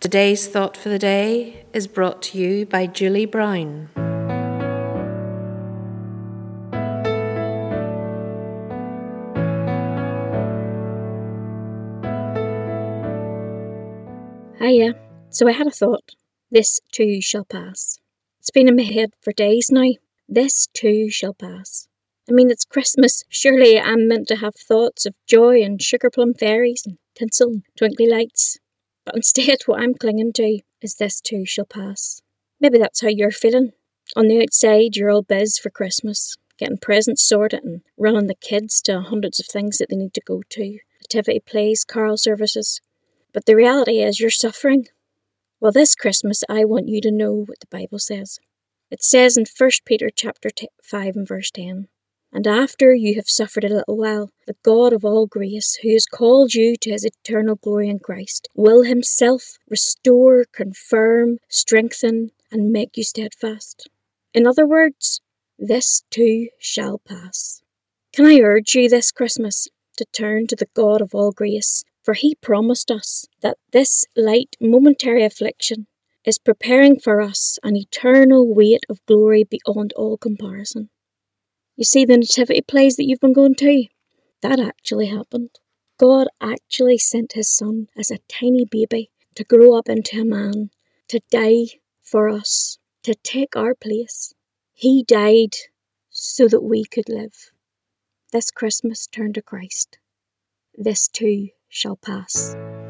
Today's Thought for the Day is brought to you by Julie Brown. Hiya. So I had a thought. This too shall pass. It's been in my head for days now. This too shall pass. I mean, it's Christmas. Surely I'm meant to have thoughts of joy and sugar plum fairies and tinsel and twinkly lights. But instead, what I'm clinging to is this too shall pass. Maybe that's how you're feeling. On the outside, you're all biz for Christmas, getting presents sorted and running the kids to hundreds of things that they need to go to. Nativity plays, carol services. But the reality is you're suffering. Well, this Christmas, I want you to know what the Bible says. It says in 1 Peter chapter 5 and verse 10, "And after you have suffered a little while, the God of all grace, who has called you to his eternal glory in Christ, will himself restore, confirm, strengthen, and make you steadfast." In other words, this too shall pass. Can I urge you this Christmas to turn to the God of all grace? For he promised us that this light momentary affliction is preparing for us an eternal weight of glory beyond all comparison. You see, the nativity plays that you've been going to, that actually happened. God actually sent his son as a tiny baby to grow up into a man, to die for us, to take our place. He died so that we could live. This Christmas, turn to Christ. This too shall pass.